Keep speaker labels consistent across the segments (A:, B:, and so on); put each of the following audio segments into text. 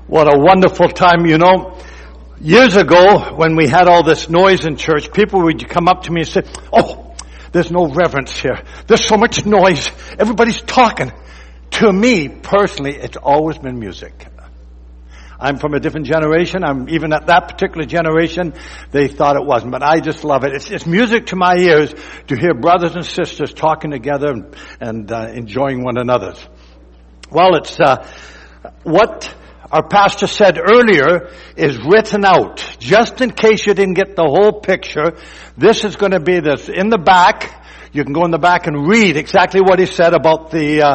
A: What a wonderful time. You know, years ago when we had all this noise in church, people would come up to me and say, "Oh, there's no reverence here. There's so much noise. Everybody's talking." To me, personally, it's always been music. I'm from a different generation. I'm even at that particular generation, they thought it wasn't. But I just love it. It's music to my ears to hear brothers and sisters talking together and enjoying one another. Well, it's what our pastor said earlier is written out. Just in case you didn't get the whole picture, this is going to be this. In the back, you can go in the back and read exactly what he said about the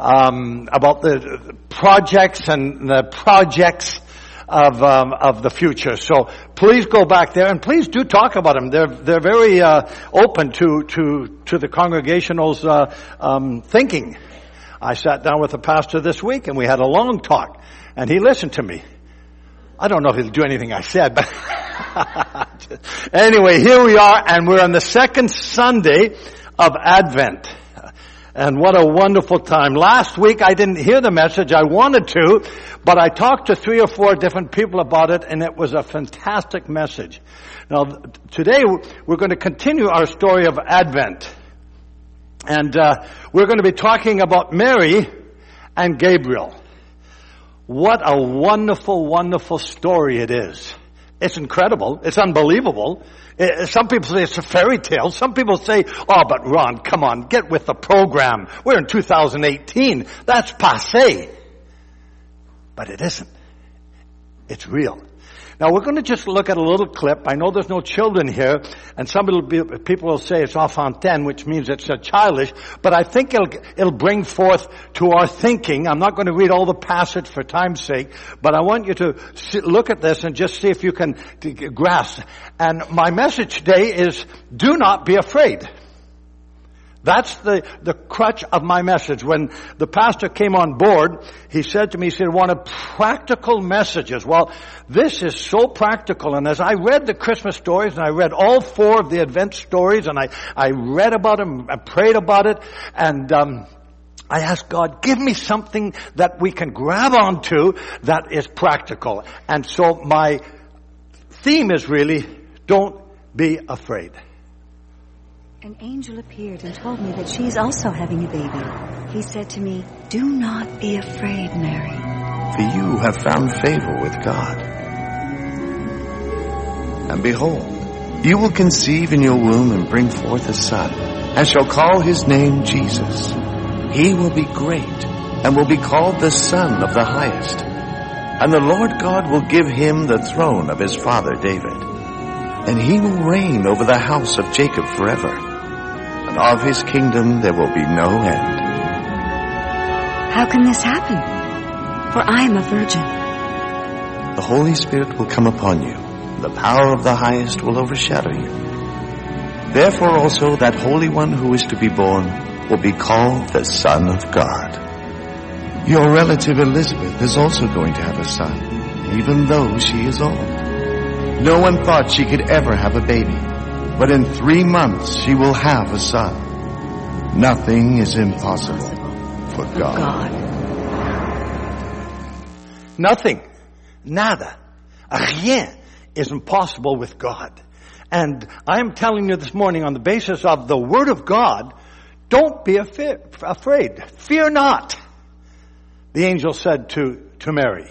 A: projects and the projects of the future. So please go back there and please do talk about them. They're very open to the congregational's thinking. I sat down with the pastor this week and we had a long talk. And he listened to me. I don't know if he'll do anything I said, but anyway, here we are, and we're on the second Sunday of Advent. And what a wonderful time. Last week I didn't hear the message. I wanted to, but I talked to 3 or 4 different people about it, and it was a fantastic message. Now, today we're going to continue our story of Advent. And we're going to be talking about Mary and Gabriel. What a wonderful, wonderful story it is. It's incredible. It's unbelievable. Some people say it's a fairy tale. Some people say, "Oh, but Ron, come on, get with the program. We're in 2018. That's passé." But it isn't. It's real. Now, we're going to just look at a little clip. I know there's no children here, and people will say it's enfantine, which means it's childish, but I think it'll bring forth to our thinking. I'm not going to read all the passage for time's sake, but I want you to look at this and just see if you can grasp. And my message today is, do not be afraid. That's the crutch of my message. When the pastor came on board, he said to me, he said, "I wanted practical messages." Well, this is so practical. And as I read the Christmas stories, and I read all 4 of the Advent stories, and I read about them, I prayed about it, and I asked God, give me something that we can grab onto that is practical. And so my theme is really, don't be afraid.
B: An angel appeared and told me that she's also having a baby. He said to me, "Do not be afraid, Mary.
C: For you have found favor with God. And behold, you will conceive in your womb and bring forth a son, and shall call his name Jesus. He will be great, and will be called the Son of the Highest. And the Lord God will give him the throne of his father David. And he will reign over the house of Jacob forever. And of his kingdom there will be no end."
B: How can this happen? For I am a virgin.
C: The Holy Spirit will come upon you. The power of the Highest will overshadow you. Therefore also that Holy One who is to be born will be called the Son of God. Your relative Elizabeth is also going to have a son, even though she is old. No one thought she could ever have a baby, but in 3 months she will have a son. Nothing is impossible for God.
A: Nothing, nada, rien is impossible with God. And I am telling you this morning on the basis of the Word of God, don't be afraid. Fear not, the angel said to Mary.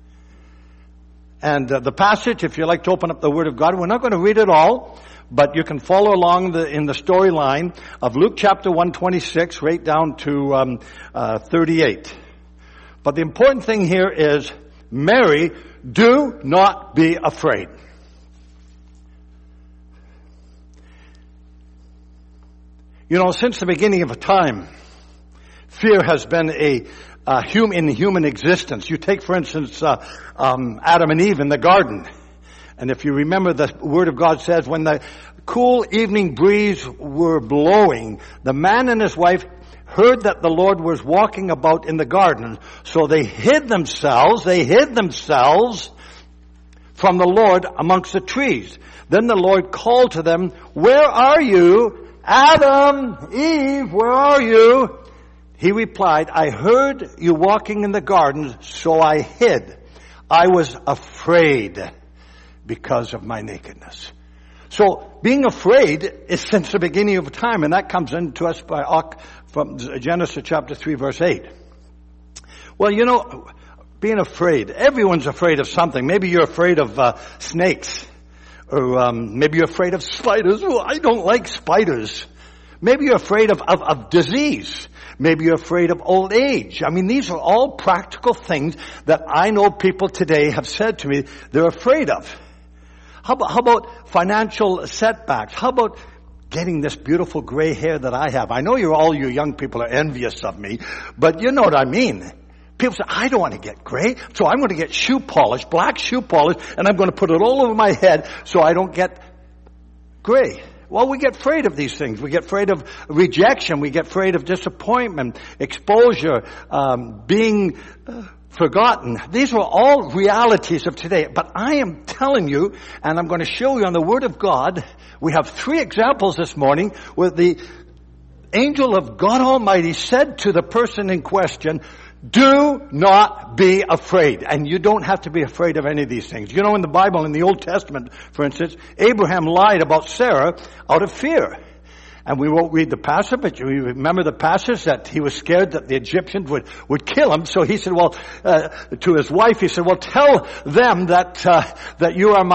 A: And the passage, if you like to open up the Word of God, we're not going to read it all, but you can follow along in the storyline of Luke chapter 126 right down to 38. But the important thing here is, Mary, do not be afraid. You know, since the beginning of time, fear has been in human existence. You take, for instance, Adam and Eve in the garden. And if you remember, the Word of God says, when the cool evening breeze were blowing, the man and his wife heard that the Lord was walking about in the garden. So they hid themselves from the Lord amongst the trees. Then the Lord called to them, "Where are you? Adam, Eve, where are you?" He replied, "I heard you walking in the garden, so I hid. I was afraid because of my nakedness. So being afraid is since the beginning of time, and that comes into us from Genesis chapter 3 verse 8. Well, you know, being afraid, everyone's afraid of something. Maybe you're afraid of snakes, or maybe you're afraid of spiders. Oh, I don't like spiders. Maybe you're afraid of disease. Maybe you're afraid of old age. I mean, these are all practical things that I know people today have said to me they're afraid of. How about financial setbacks? How about getting this beautiful gray hair that I have? I know all you young people are envious of me, but you know what I mean. People say, I don't want to get gray, so I'm going to get shoe polish, black shoe polish, and I'm going to put it all over my head so I don't get gray. Well, we get afraid of these things. We get afraid of rejection. We get afraid of disappointment, exposure, being forgotten. These are all realities of today. But I am telling you, and I'm going to show you on the Word of God, we have 3 examples this morning where the angel of God Almighty said to the person in question, do not be afraid. And you don't have to be afraid of any of these things. You know, in the Bible, in the Old Testament, for instance, Abraham lied about Sarah out of fear. And we won't read the passage, but you remember the passage that he was scared that the Egyptians would kill him. So he said, to his wife, he said, well, tell them that you are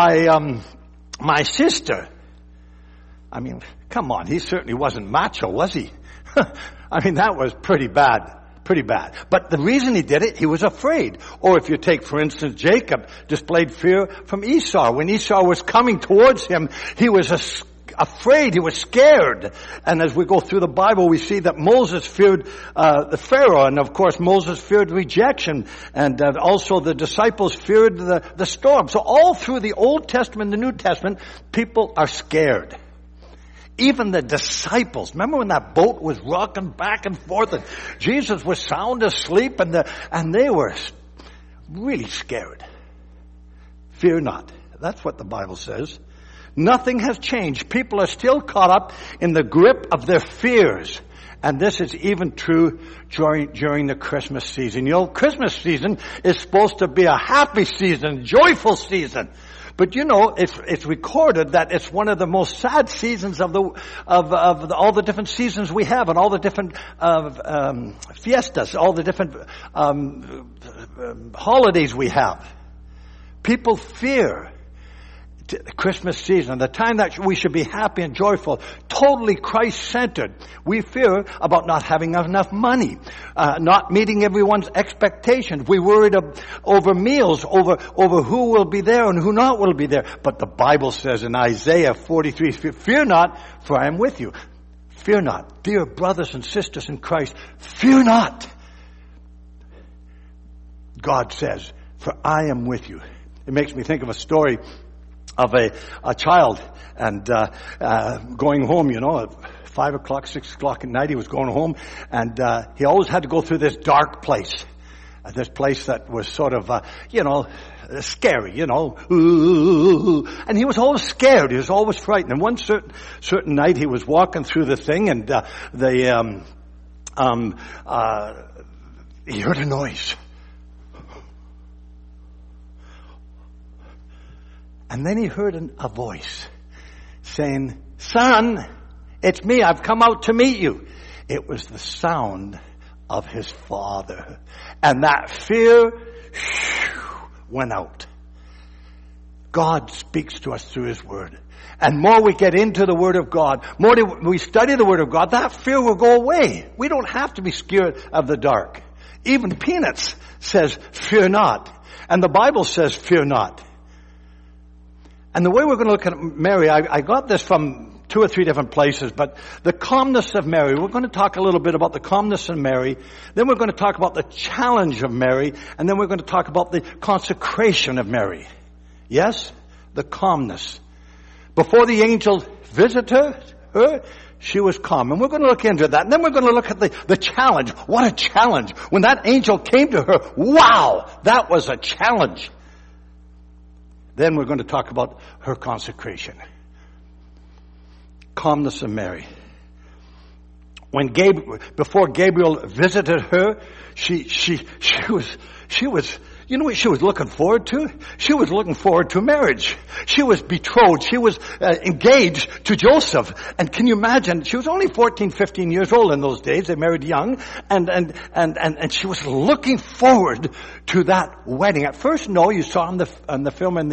A: my sister. I mean, come on, he certainly wasn't macho, was he? I mean, that was pretty bad. But the reason he did it, he was afraid. Or if you take, for instance, Jacob displayed fear from Esau. When Esau was coming towards him, he was afraid, he was scared. And as we go through the Bible, we see that Moses feared the Pharaoh, and of course Moses feared rejection, and also the disciples feared the storm. So all through the Old Testament and the New Testament, people are scared. Even the disciples, remember when that boat was rocking back and forth and Jesus was sound asleep and they were really scared. Fear not. That's what the Bible says. Nothing has changed. People are still caught up in the grip of their fears. And this is even true during the Christmas season. You know, Christmas season is supposed to be a happy season, joyful season. But you know, it's recorded that it's one of the most sad seasons of all the different seasons we have, and all the different fiestas, all the different holidays we have. People fear the Christmas season, the time that we should be happy and joyful, totally Christ-centered. We fear about not having enough money, not meeting everyone's expectations. We worried over meals, over who will be there and who not will be there. But the Bible says in Isaiah 43, fear not, for I am with you. Fear not. Dear brothers and sisters in Christ, fear not. God says, for I am with you. It makes me think of a story of a child and going home, you know, at 5 o'clock, 6 o'clock at night, he was going home, and he always had to go through this dark place. This place that was sort of, scary, you know. And he was always scared. He was always frightened. And one certain night he was walking through the thing, and he heard a noise. And then he heard a voice saying, son, it's me. I've come out to meet you. It was the sound of his father. And that fear went out. God speaks to us through his word. And more we get into the word of God, more we study the word of God, that fear will go away. We don't have to be scared of the dark. Even Peanuts says, fear not. And the Bible says, fear not. And the way we're going to look at Mary, I got this from 2 or 3 different places, but the calmness of Mary, we're going to talk a little bit about the calmness of Mary, then we're going to talk about the challenge of Mary, and then we're going to talk about the consecration of Mary. Yes? The calmness. Before the angel visited her, she was calm. And we're going to look into that. And then we're going to look at the challenge. What a challenge. When that angel came to her, wow, that was a challenge. Then we're going to talk about her consecration. Calmness of Mary. Before Gabriel visited her, she was, You know what she was looking forward to? She was looking forward to marriage. She was betrothed. She was engaged to Joseph. And can you imagine? She was only 14, 15 years old in those days. They married young. And she was looking forward to that wedding. At first, no, you saw on the film in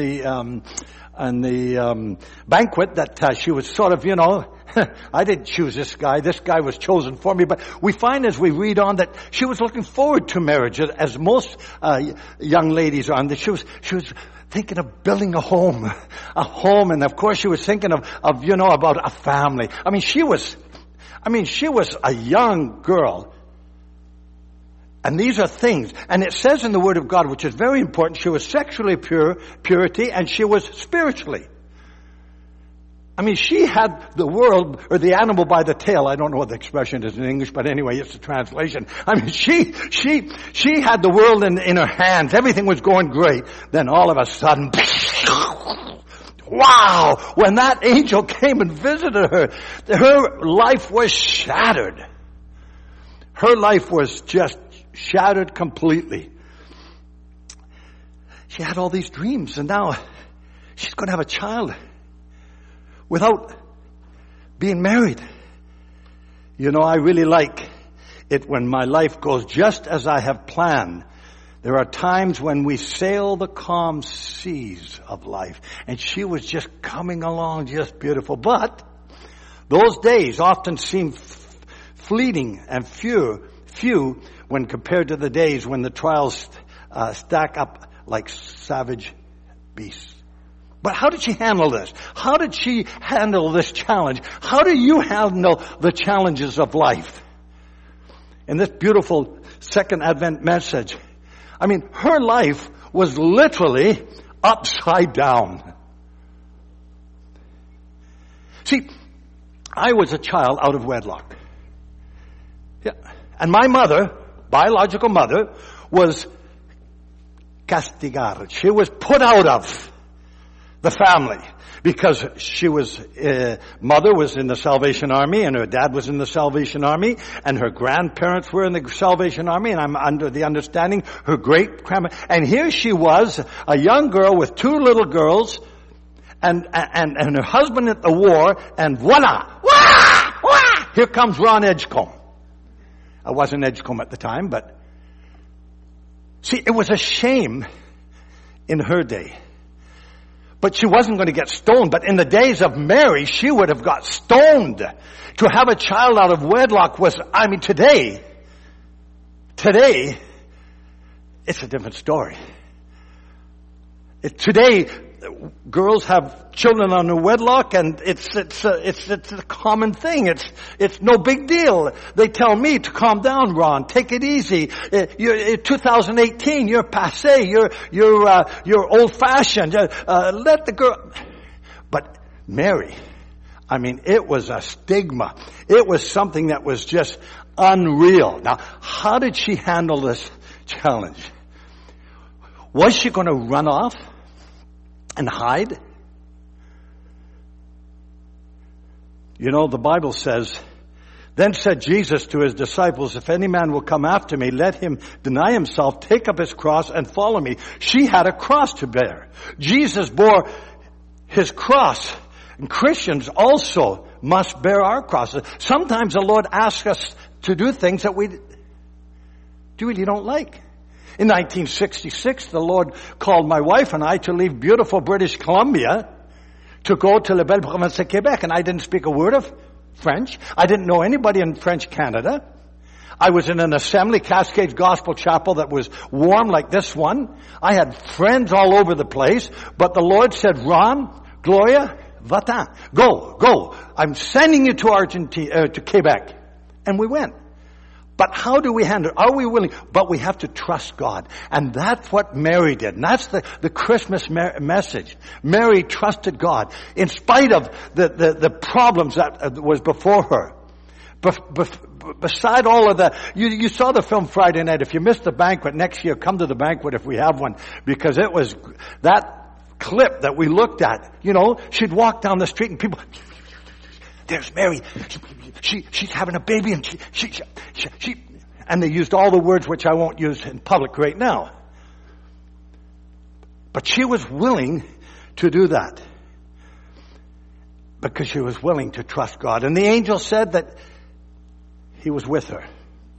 A: the banquet that she was sort of, you know, I didn't choose this guy. This guy was chosen for me. But we find as we read on that she was looking forward to marriage, as most young ladies are. And she was thinking of building a home, and of course she was thinking of you know, about a family. I mean, she was a young girl. And these are things. And it says in the Word of God, which is very important, she was sexually purity, and she was spiritually. I mean, she had the world, or the animal by the tail. I don't know what the expression is in English, but anyway, it's a translation. I mean, she had the world in her hands. Everything was going great. Then all of a sudden, wow! When that angel came and visited her, her life was shattered. Her life was just shattered completely. She had all these dreams, and now she's going to have a child without being married. You know, I really like it when my life goes just as I have planned. There are times when we sail the calm seas of life, and she was just coming along just beautiful. But those days often seem fleeting and few when compared to the days when the trials stack up like savage beasts. But how did she handle this? How did she handle this challenge? How do you handle the challenges of life? In this beautiful second Advent message, I mean, her life was literally upside down. See, I was a child out of wedlock. Yeah. And my mother, biological mother, was castigada. She was put out of the family because she was, mother was in the Salvation Army, and her dad was in the Salvation Army, and her grandparents were in the Salvation Army, and I'm under the understanding her great-grandma. And here she was, a young girl with two little girls, and her husband at the war, and voila! Wah! Wah! Here comes Ron Edgecombe. I wasn't Edgecombe at the time, but see, it was a shame in her day. But she wasn't going to get stoned. But in the days of Mary, she would have got stoned. To have a child out of wedlock was, I mean, today, it's a different story. Today, girls have children under wedlock, and it's a common thing. It's no big deal. They tell me to calm down, Ron. Take it easy. You're 2018. You're passé. You're old fashioned. Let the girl. But Mary, I mean, it was a stigma. It was something that was just unreal. Now, how did she handle this challenge? Was she going to run off and hide? You know, the Bible says, then said Jesus to his disciples, if any man will come after me, let him deny himself, take up his cross, and follow me. She had a cross to bear. Jesus bore his cross. And Christians also must bear our crosses. Sometimes the Lord asks us to do things that we really don't like. In 1966, the Lord called my wife and I to leave beautiful British Columbia to go to La Belle Province de Quebec. And I didn't speak a word of French. I didn't know anybody in French Canada. I was in an Assembly Cascades Gospel Chapel that was warm like this one. I had friends all over the place. But the Lord said, Ron, Gloria, va-t'en. Go. I'm sending you to Argentina, to Quebec. And we went. But how do we handle it? Are we willing? But we have to trust God. And that's what Mary did. And that's the Christmas message. Mary trusted God in spite of the problems that was before her. Beside all of that, you saw the film Friday night. If you missed the banquet next year, come to the banquet if we have one. Because it was that clip that we looked at. You know, she'd walk down the street and people... There's Mary. She's having a baby, and she and they used all the words which I won't use in public right now. But she was willing to do that because she was willing to trust God. And the angel said that he was with her.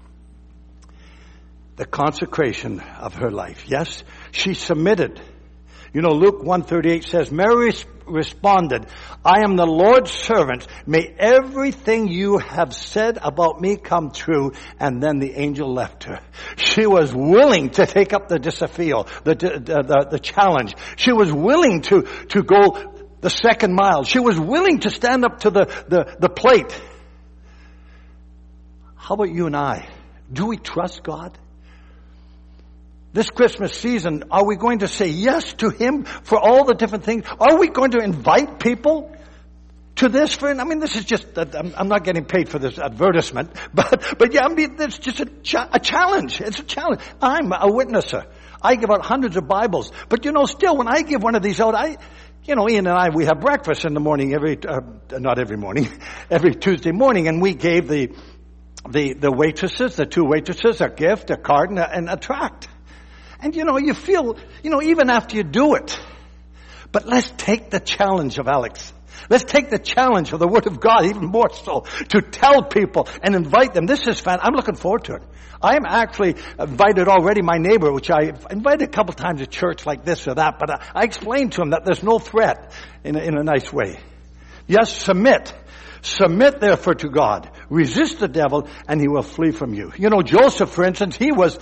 A: The consecration of her life. Yes, she submitted. You know, Luke 1:38 says, Mary responded, I am the Lord's servant. May everything you have said about me come true. And then the angel left her. She was willing to take up the desafio, the challenge. She was willing to go the second mile. She was willing to stand up to the plate. How about you and I? Do we trust God? This Christmas season, are we going to say yes to Him for all the different things? Are we going to invite people to this? This is just, I'm not getting paid for this advertisement, but yeah, it's just a challenge. It's a challenge. I'm a witnesser. I give out hundreds of Bibles, but still when I give one of these out, Ian and I, we have breakfast in the morning not every morning, every Tuesday morning, and we gave the waitresses, the two waitresses, a gift, a card, and a tract. And you feel, even after you do it. But let's take the challenge of Alex. Let's take the challenge of the Word of God, even more so, to tell people and invite them. This is fun. I'm looking forward to it. I am actually invited already my neighbor, which I invited a couple times to church like this or that, but I explained to him that there's no threat in a nice way. Yes, submit. Submit therefore to God. Resist the devil and he will flee from you. Joseph, for instance, he was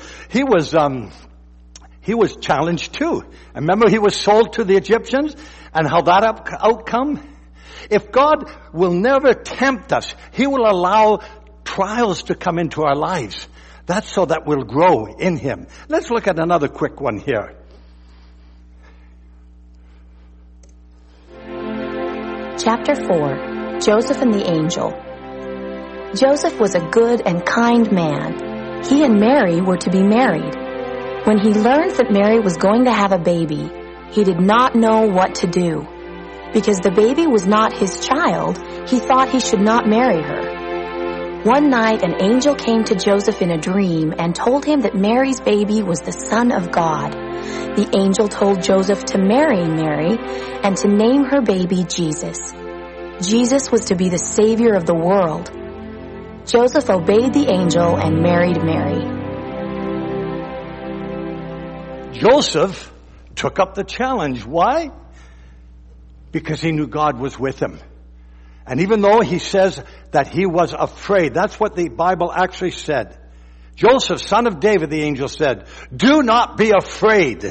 A: challenged too. Remember, he was sold to the Egyptians and how that outcome? If God will never tempt us, He will allow trials to come into our lives. That's so that we'll grow in Him. Let's look at another quick one here.
D: Chapter 4, Joseph and the Angel. Joseph was a good and kind man. He and Mary were to be married. When he learned that Mary was going to have a baby, he did not know what to do. Because the baby was not his child, he thought he should not marry her. One night, an angel came to Joseph in a dream and told him that Mary's baby was the Son of God. The angel told Joseph to marry Mary and to name her baby Jesus. Jesus was to be the Savior of the world. Joseph obeyed the angel and married Mary.
A: Joseph took up the challenge. Why? Because he knew God was with him. And even though he says that he was afraid, that's what the Bible actually said. Joseph, son of David, the angel said, do not be afraid.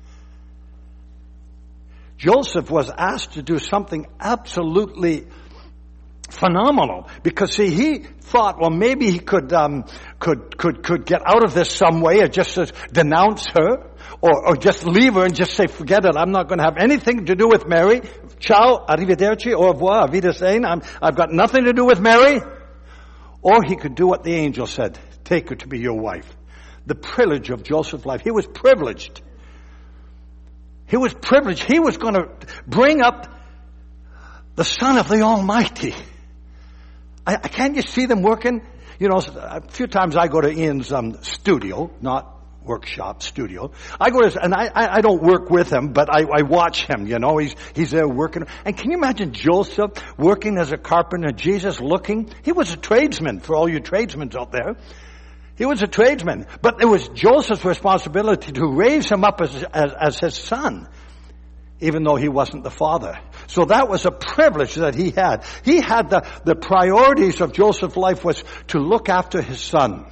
A: Joseph was asked to do something absolutely phenomenal, because see, he thought, well, maybe he could get out of this some way, or just denounce her, or just leave her and just say, forget it, I'm not going to have anything to do with Mary. Ciao, arrivederci, au revoir, wiedersehen. I've got nothing to do with Mary. Or he could do what the angel said, take her to be your wife. The privilege of Joseph's life. He was privileged. He was privileged. He was going to bring up the Son of the Almighty. Can't you see them working? A few times I go to Ian's studio, not workshop, studio. I go to, and I don't work with him, but I watch him, he's there working. And can you imagine Joseph working as a carpenter, Jesus looking? He was a tradesman, for all you tradesmen out there. He was a tradesman. But it was Joseph's responsibility to raise him up as his son, even though he wasn't the father. So that was a privilege that he had. He had the priorities of Joseph's life was to look after his son.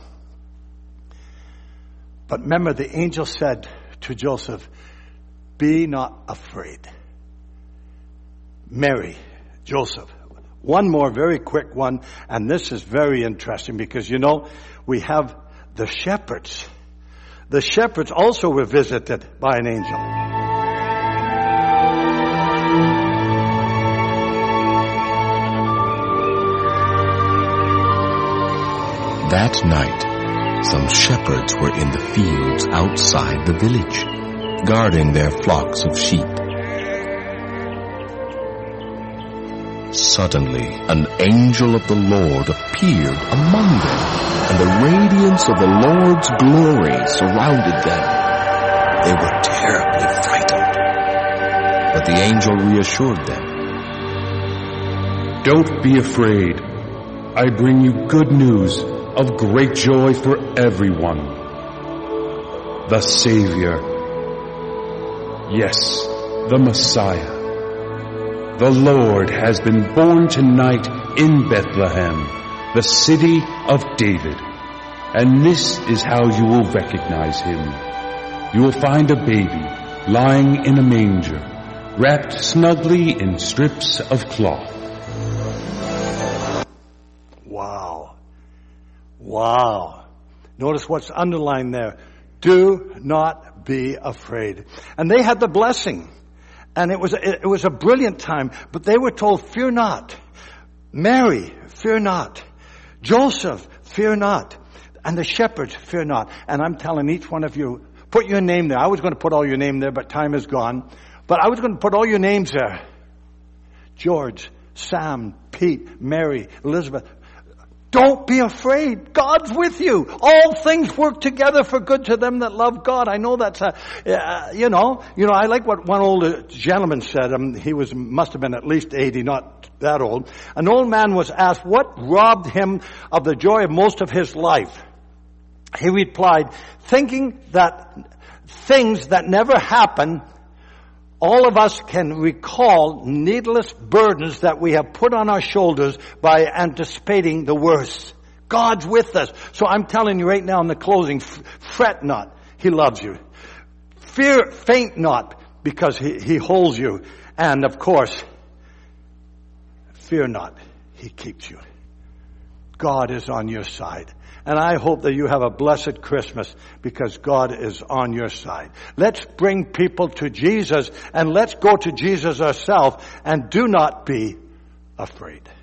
A: But remember, the angel said to Joseph, be not afraid. Mary, Joseph. One more very quick one, and this is very interesting because, we have the shepherds. The shepherds also were visited by an angel.
E: That night, some shepherds were in the fields outside the village, guarding their flocks of sheep. Suddenly, an angel of the Lord appeared among them, and the radiance of the Lord's glory surrounded them. They were terribly frightened. But the angel reassured them.
F: Don't be afraid. I bring you good news of great joy for everyone. The Savior, yes, the Messiah, the Lord has been born tonight in Bethlehem, the city of David. And this is how you will recognize him. You will find a baby lying in a manger, wrapped snugly in strips of cloth.
A: Wow. Wow. Notice what's underlined there. Do not be afraid. And they had the blessing. And it was a brilliant time. But they were told, fear not. Mary, fear not. Joseph, fear not. And the shepherds, fear not. And I'm telling each one of you, put your name there. I was going to put all your name there, but time is gone. But I was going to put all your names there. George, Sam, Pete, Mary, Elizabeth. Don't be afraid. God's with you. All things work together for good to them that love God. I know that's I like what one old gentleman said. He must have been at least 80, not that old. An old man was asked what robbed him of the joy of most of his life. He replied, thinking that things that never happen. All of us can recall needless burdens that we have put on our shoulders by anticipating the worst. God's with us. So I'm telling you right now in the closing, fret not. He loves you. Faint not, because he holds you. And of course, fear not. He keeps you. God is on your side. And I hope that you have a blessed Christmas because God is on your side. Let's bring people to Jesus and let's go to Jesus ourselves and do not be afraid.